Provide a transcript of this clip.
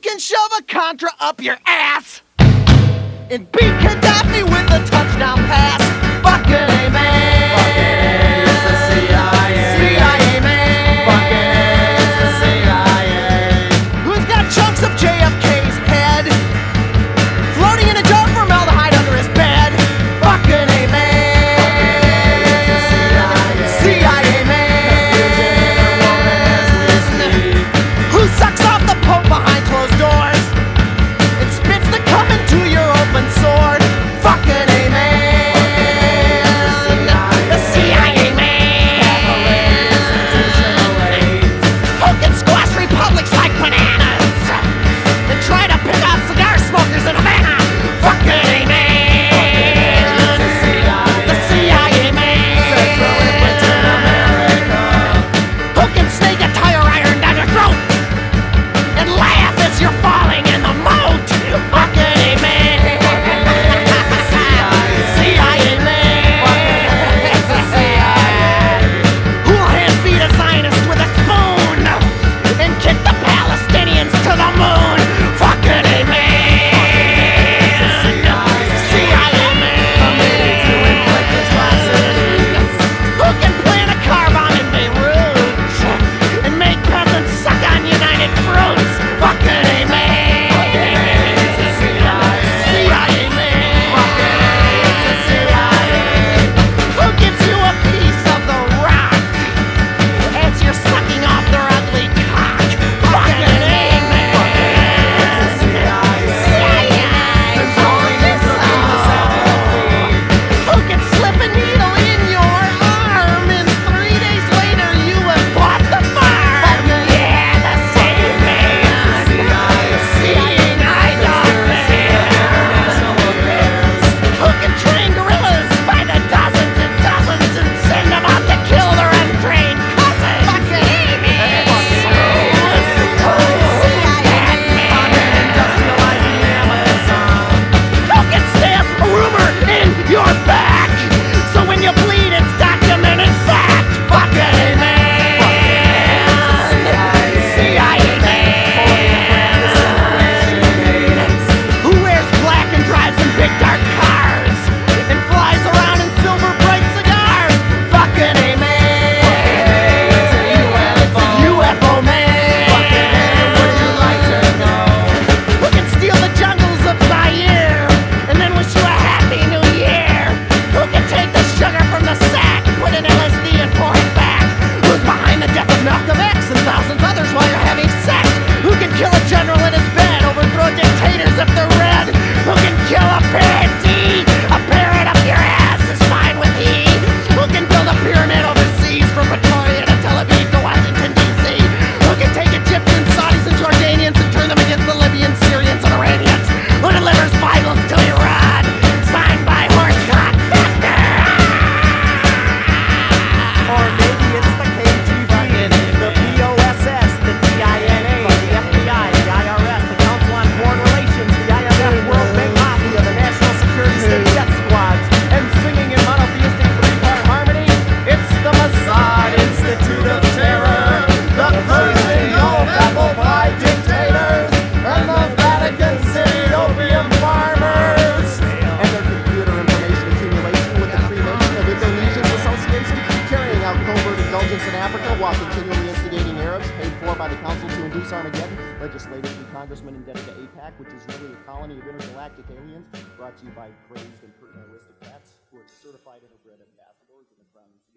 fucking shove a Contra up your ass and beat Gaddafi with a touchdown pass. Fucking A, man. Fucking A, it's the CIA. CIA, man. Fucking A, it's the CIA. Who's got chunks of JFK's head floating in a jar of formaldehyde under his bed? Fucking A, man. CIA, man. Who sucks off the Pope behind closed doors and spits the cum into your open sword? Fucking A, man. The CIA, man. Who can squash republics like bananas and try to pick out cigar smokers in Havana? Fucking A, man. The CIA, man. Who can snake a tire iron down your throat and laugh as you're falling in the moat? Fucking A, man. CIA, man. Who'll hand feed a Zionist with a spoon and kick the Palestinians to the moon? Fucking A, man. CIA, man. Who can plant a car bomb in Beirut and make peasants suck on United Fruits? Fucking A, man. CIA, man. Who gives you a piece of the rock as you're sucking off their ugly cock? Fucking A, man. CIA. Who can slip a needle in your arm and 3 days later you have bought the farm? Yeah, the same man. CIA night dog man. Who can train gorillas by the dozens and dozens and send them out to kill their untrained cousins? Fucking A, man. Who can stamp a rumor in your back so when you bleed it's documented fact? Fucking A, man. CIA man. Who wears black and drives in big dark cars and flies around in silver bright cigars? Fucking A, man. UFO man. Who can steal the jungles of Zaire and then wish you a happy new year? Who can take the sugar from the sack, put in LSD and pour it back? Who's behind the death of Malcolm X and thousands others while you're having sex? Who can kill a general in his bed, overthrow dictators if they're red? Who can kill a pansy? A parrot up your ass is fine with he. Who can build a pyramid overseas from Pretoria to Tel Aviv to Washington, D.C.? Who can take Egyptians, Saudis, and Jordanians and turn them against the Libyans, Syrians, and Iranians? Who delivers Bibles to Iran? Signed by Horsecock Factor. Or maybe it's the KGB, the POSS, the DINA, the FBI, the IRS, the Council on Foreign Relations, the IMF, World Bank Mafia, the National Security State Jet Squads, and singing in monotheistic three-part harmony, it's the Mossad Institute of Terror, the Persian apple pie dictators, and the Vatican City opium farmers, and their computer information accumulation with the Freemason of Indonesia's association, carrying out covert indulgence in Africa while continually instigating Arabs, paid for by the Council to induce Armageddon, legislators and congressmen indebted to AIPAC, which is really a colony of intergalactic aliens, brought to you by crazed and pertinent aristocrats who are certified interbred ambassadors in the Crown